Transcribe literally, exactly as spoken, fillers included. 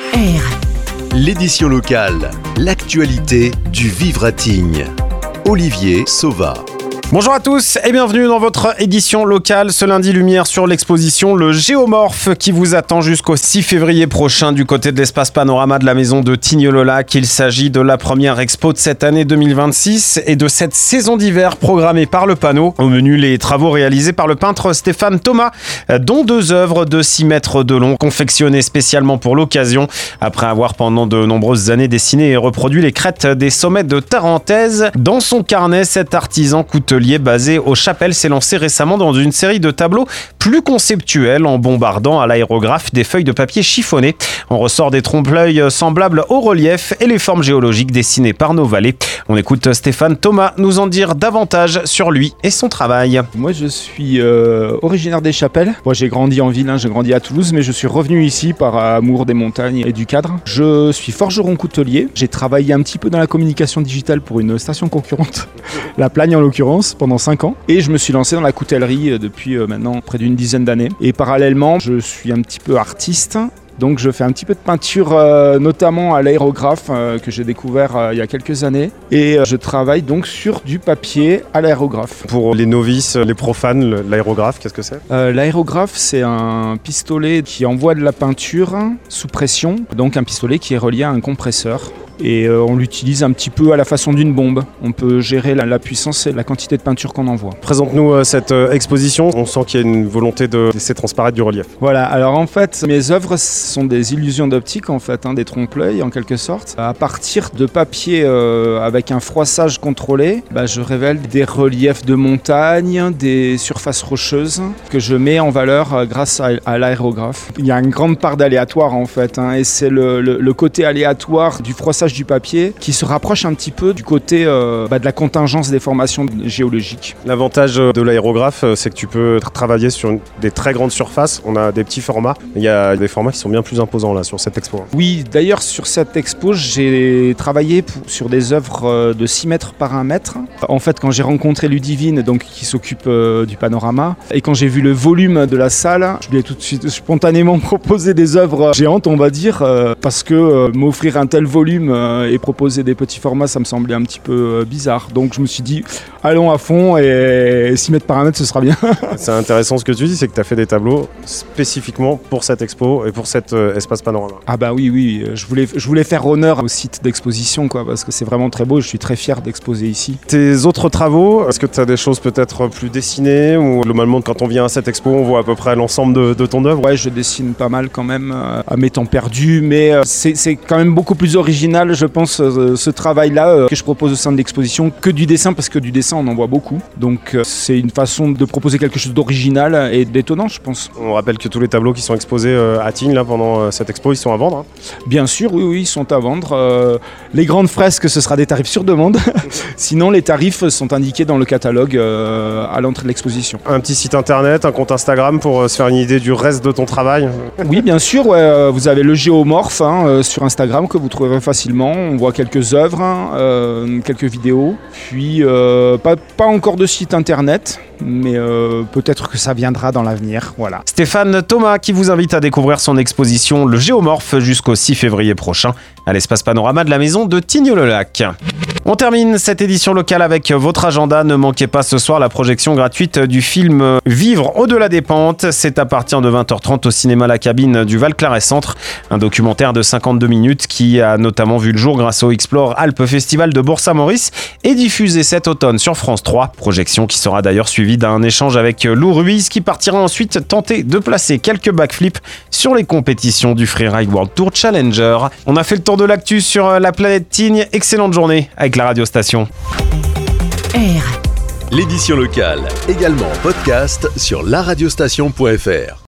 R. L'édition locale, l'actualité du Vivre à Tignes. Olivier Sauva. Bonjour à tous et bienvenue dans votre édition locale. Ce lundi, lumière sur l'exposition Le Géomorphe qui vous attend jusqu'au six février prochain du côté de l'espace Panorama de la maison de Tignes-le-Lac. Il s'agit de la première expo de cette année deux mille vingt-six et de cette saison d'hiver programmée par le panneau. Au menu, les travaux réalisés par le peintre Stéphane Thomas, dont deux œuvres de six mètres de long, confectionnées spécialement pour l'occasion. Après avoir pendant de nombreuses années dessiné et reproduit les crêtes des sommets de Tarentaise, dans son carnet, cet artisan coûteux basé aux Chapelles s'est lancé récemment dans une série de tableaux plus conceptuels en bombardant à l'aérographe des feuilles de papier chiffonnées. On ressort des trompe-l'œil semblables au relief et les formes géologiques dessinées par nos vallées. On écoute Stéphane Thomas nous en dire davantage sur lui et son travail. Moi je suis euh, originaire des Chapelles. Moi j'ai grandi en ville, hein, j'ai grandi à Toulouse, mais je suis revenu ici par amour des montagnes et du cadre. Je suis forgeron coutelier. J'ai travaillé un petit peu dans la communication digitale pour une station concurrente, La Plagne en l'occurrence, pendant cinq ans, et je me suis lancé dans la coutellerie depuis euh, maintenant près d'une dizaine d'années. Et parallèlement, je suis un petit peu artiste. Donc je fais un petit peu de peinture, euh, notamment à l'aérographe, euh, que j'ai découvert euh, il y a quelques années. Et euh, je travaille donc sur du papier à l'aérographe. Pour les novices, les profanes, l'aérographe, qu'est-ce que c'est ? euh, L'aérographe, c'est un pistolet qui envoie de la peinture sous pression, donc un pistolet qui est relié à un compresseur. Et euh, on l'utilise un petit peu à la façon d'une bombe. On peut gérer la, la puissance et la quantité de peinture qu'on envoie. Présente-nous euh, cette euh, exposition. On sent qu'il y a une volonté de laisser transparaître du relief. Voilà, alors en fait, mes œuvres sont des illusions d'optique, en fait, hein, des trompe-l'œil en quelque sorte. À partir de papier euh, avec un froissage contrôlé, bah, je révèle des reliefs de montagne, des surfaces rocheuses que je mets en valeur euh, grâce à, à l'aérographe. Il y a une grande part d'aléatoire en fait, hein, et c'est le, le, le côté aléatoire du froissage du papier qui se rapproche un petit peu du côté euh, bah, de la contingence des formations géologiques. L'avantage de l'aérographe, c'est que tu peux travailler sur une, des très grandes surfaces. On a des petits formats, mais il y a des formats qui sont bien plus imposants là sur cette expo. Oui, d'ailleurs sur cette expo, j'ai travaillé pour, sur des œuvres de six mètres par un mètre. En fait, quand j'ai rencontré Ludivine, donc qui s'occupe euh, du panorama, et quand j'ai vu le volume de la salle, je lui ai tout de suite spontanément proposé des œuvres géantes, on va dire, euh, parce que euh, m'offrir un tel volume euh, et proposer des petits formats, ça me semblait un petit peu euh, bizarre. Donc je me suis dit, allons à fond, et six mètres par un mètre, ce sera bien. C'est intéressant ce que tu dis, c'est que tu as fait des tableaux spécifiquement pour cette expo et pour cet euh, espace panorama. Ah bah oui, oui, je voulais, je voulais faire honneur au site d'exposition, quoi, parce que c'est vraiment très beau, je suis très fier d'exposer ici. Tes autres travaux, est-ce que tu as des choses peut-être plus dessinées, ou globalement quand on vient à cette expo, on voit à peu près l'ensemble de, de ton œuvre ? Ouais, je dessine pas mal quand même, euh, à mes temps perdus, mais euh, c'est, c'est quand même beaucoup plus original, je pense, euh, ce travail-là euh, que je propose au sein de l'exposition, que du dessin, parce que du dessin, on en voit beaucoup. Donc euh, c'est une façon de proposer quelque chose d'original et d'étonnant, je pense. On rappelle que tous les tableaux qui sont exposés euh, à Tignes là, pendant euh, cette expo, ils sont à vendre, hein. Bien sûr, oui, oui, ils sont à vendre. Euh, les grandes fresques, ce sera des tarifs sur demande. Sinon, les tarifs sont indiqués dans le catalogue euh, à l'entrée de l'exposition. Un petit site internet, un compte Instagram pour euh, se faire une idée du reste de ton travail ? Oui, bien sûr. Ouais, euh, vous avez le Géomorphe hein, euh, sur Instagram que vous trouverez facilement. On voit quelques œuvres, hein, euh, quelques vidéos. Puis, euh, pas, pas encore de site internet, mais euh, peut-être que ça viendra dans l'avenir. Voilà. Stéphane Thomas qui vous invite à découvrir son exposition Le Géomorphe jusqu'au six février prochain à l'espace Panorama de la maison de Tignes-le-Lac. On termine cette édition locale avec votre agenda. Ne manquez pas ce soir la projection gratuite du film Vivre au-delà des pentes. C'est à partir de vingt heures trente au cinéma La Cabine du Val-Claret Centre. Un documentaire de cinquante-deux minutes qui a notamment vu le jour grâce au Explore Alpes Festival de Bourg-Saint-Maurice et diffusé cet automne sur France trois. Projection qui sera d'ailleurs suivie d'un échange avec Lou Ruiz qui partira ensuite tenter de placer quelques backflips sur les compétitions du Freeride World Tour Challenger. On a fait le tour de l'actu sur la planète Tignes. Excellente journée avec la radiostation. R. L'édition locale, également en podcast sur la radiostation point f r.